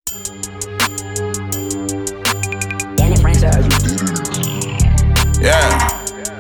Yeah.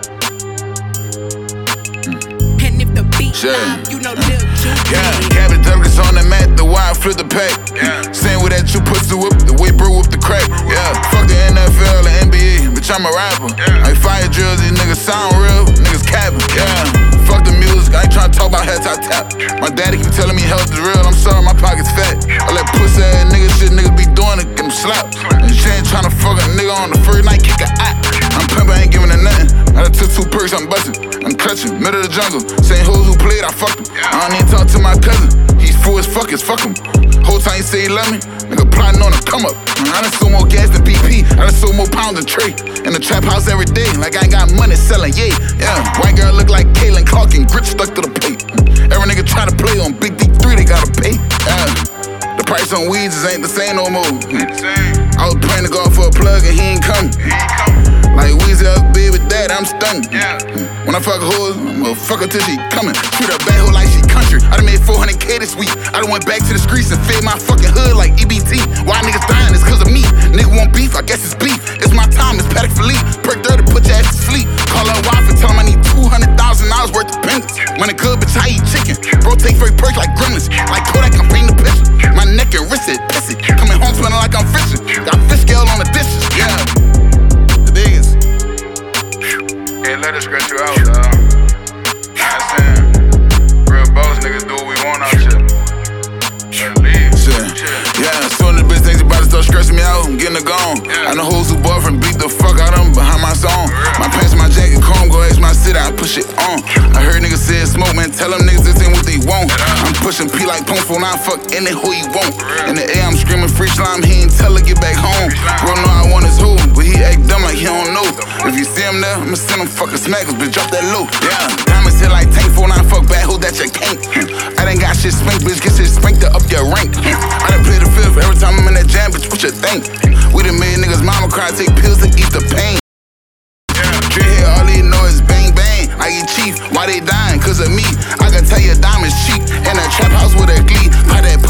And if the beat Shit. live, you know Lil Juice. Yeah, cabbage duggers on the mat, the wire flip the pack. Same with that you pussy whip, the way bro whip the crack. Yeah, fuck the NFL, the NBA, bitch I'm a rapper. Like fire drills, these niggas sound real, niggas capping. Yeah, fuck the music, I ain't tryna talk about head top tap. My daddy keep telling me health is real, I'm sorry my pocket's fat. All that pussy ass nigga shit niggas be doing it, get them slapped. And she ain't tryna fuck a nigga on the first night, kick a eye. I'm pimpin', ain't giving her nothing. I done took 2 perks, I'm bustin'. I'm clutching, middle of the jungle. Same hoes who played, I fucked them. I don't even talk to my cousin. He's fool as fuck, fuck him. Whole time he say he love me, nigga plotting on a come up. I done sold more gas than BP, I done sold more pounds than Trey. In the trap house every day, like I ain't got money selling, yeah. White girl look like Caitlyn Clark and grit stuck to the plate. Every nigga try to play on Big D3, they gotta pay. The price on weeds ain't the same no more. I was praying to God for a plug and he ain't coming. Like Weezy up big with that, I'm stunned. When I fuck a hoe, I'ma fuck her till she coming. Treat her bad hoe like she country. I done made 400K this week. I done went back to the streets and fed my fucking hood like EBT. Why niggas dying? It's cause of me. Nigga want beef, I guess it's beef. It's my time, it's Patek Philippe. Perk 30, put your ass to sleep. Call her wife and tell him I need $200,000 worth of pendants. When it good, bitch, I eat chicken. Bro, take first perks like gremlins. Like Kodak, I'm painting the picture. My neck and wrist it, piss it. Coming home smelling like I'm fishing. Got fish scale on the dishes, yeah. The biggest. Can't let it scratch you out, dawg. I'm saying, real boss niggas do what we want out here. Yeah, soon as the bitch thinks about to start stressing me out, I'm getting her gone. I know hoes who boyfriend beat the fuck out of them behind my song. My pants and my jacket chrome, go ask my city, I push it on. I heard niggas say it's smoke, man, tell them niggas this ain't what they want. I'm pushing P like Pump Phone, I fuck any who he want. In the air, I'm screaming free slime, he ain't tell her get back home. Bro, know I want his hoe, but he act dumb like he don't know. If you see him there, I'ma send him fucking smackers, bitch, drop that low. Yeah, diamonds hit like tank phone, I fuck bad hoe that you can't. I done got shit spanked, bitch, get shit spanked to up your rank. I done play the fifth every time I'm in that jam, bitch, what you think? We done made niggas mama cry, take pills to eat the pain. Dread head, all they know is bang bang. I get chief, why they dying? Cause of me. I can tell you diamonds cheap. In a trap house with a glee. Buy that